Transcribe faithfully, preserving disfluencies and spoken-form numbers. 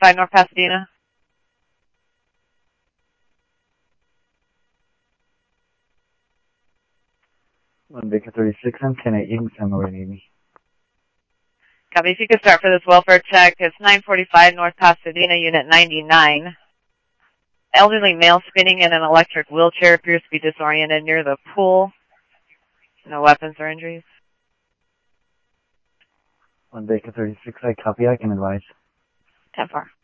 forty-five North Pasadena. one Baker thirty-six, I'm ten eight, you can send where you need me. Copy, if you could start for this welfare check, it's nine forty-five North Pasadena, unit ninety-nine. Elderly male spinning in an electric wheelchair, appears to be disoriented near the pool. No weapons or injuries. one Baker thirty-six, I copy, I can advise. ten four.